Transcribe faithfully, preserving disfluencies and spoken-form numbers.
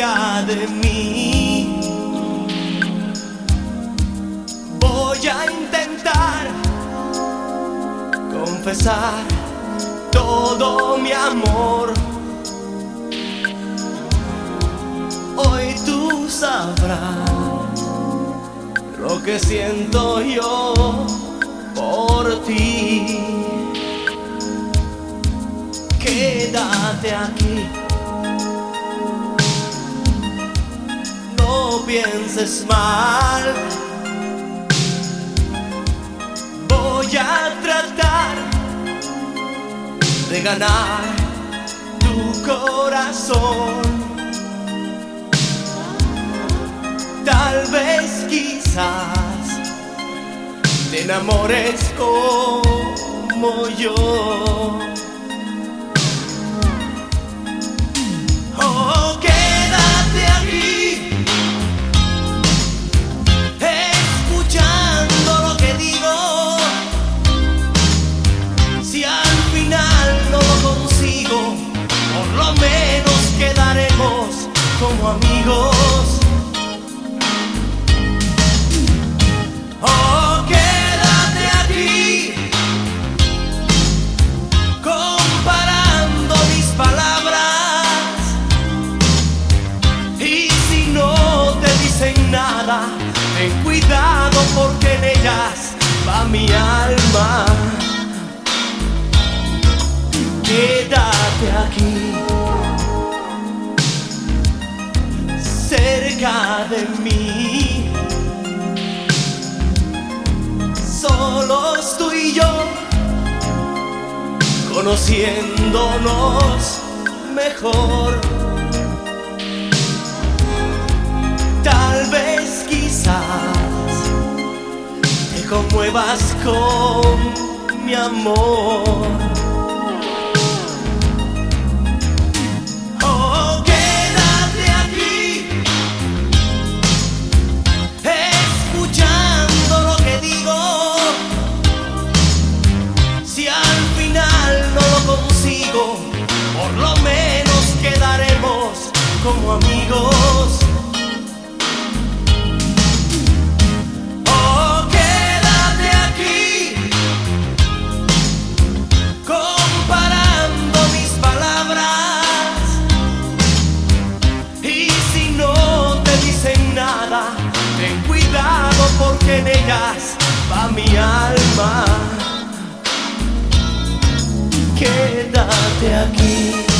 cerca de mí. Voy a intentar confesar todo mi amor. Hoy tú sabrás lo que siento yo por ti. Quédate aquí, no pienses mal. Voy a tratar de ganar tu corazón. Tal vez, quizás, te enamores como yo. Oh, quédate aquí, escuchando lo que digo. Si al final no lo consigo, por lo menos quedaremos como amigos. Oh, quédate aquí, comparando mis palabras. Y si no te dicen nada, ten cuidado porque en ellas va mi alma. Quédate aquí, cerca de mí. Solos tú y yo, conociéndonos mejor. Tal vez, quizás, te conmuevas con mi amor. Oh, quédate aquí, escuchando lo que digo. Si al final no lo consigo, por lo menos quedaremos como amigos. Oh, quédate aquí, comparando mis palabras. Y si no te dicen nada, ten cuidado porque en ellas va mi alma. Quédate aquí.